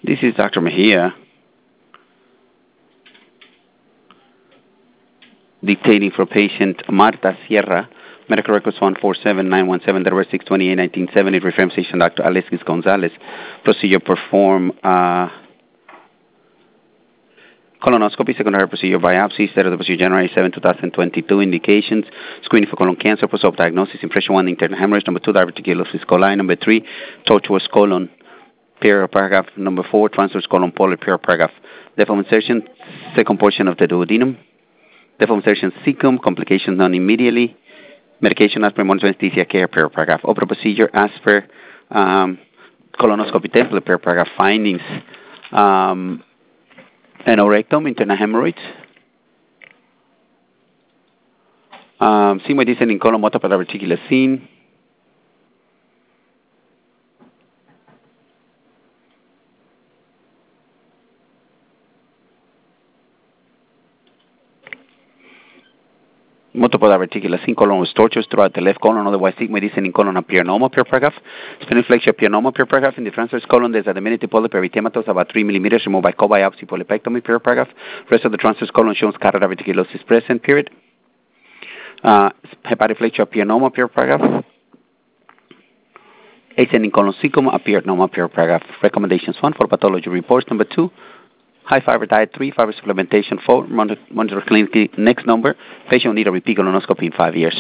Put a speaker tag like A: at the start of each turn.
A: This is Dr. Mejia, dictating for patient Marta Sierra, medical records 147917, the number 628-1970, reference patient Dr. Alexis Gonzalez. Procedure perform colonoscopy, secondary procedure biopsy, start of the procedure January 7, 2022. Indications: screening for colon cancer, post-op diagnosis, impression 1, internal hemorrhage. Number 2, diverticulosis coli. Number 3, tortuous colon. Paragraph number 4, transverse colon polyp. Paragraph deform insertion, second portion of the duodenum. Deform insertion cecum, complications known immediately. Medication as per monitor anesthesia care. Paragraph open procedure as per colonoscopy template. Paragraph findings: anorectum, internal hemorrhoids, sigmoid descending colon, multiple diverticular seen. Multiple diverticular seen colon with tortuous throughout the left colon, otherwise sigmoid descending colon appear normal. Paragraph splenoflexia appear normal. Paragraph in the transverse colon there's a diminutive polyp erythematous about 3 millimeters removed by co-biopsy polypectomy. Paragraph rest of the transverse colon shows carotid diverticulosis present. Period. Hepatoflexia appear normal. Paragraph ascending colon cecum appear normal. Paragraph recommendations: 1, for pathology reports. Number 2, high fiber diet. 3, fiber supplementation. 4, monitor clinically. Next number, patient will need a repeat colonoscopy in 5 years.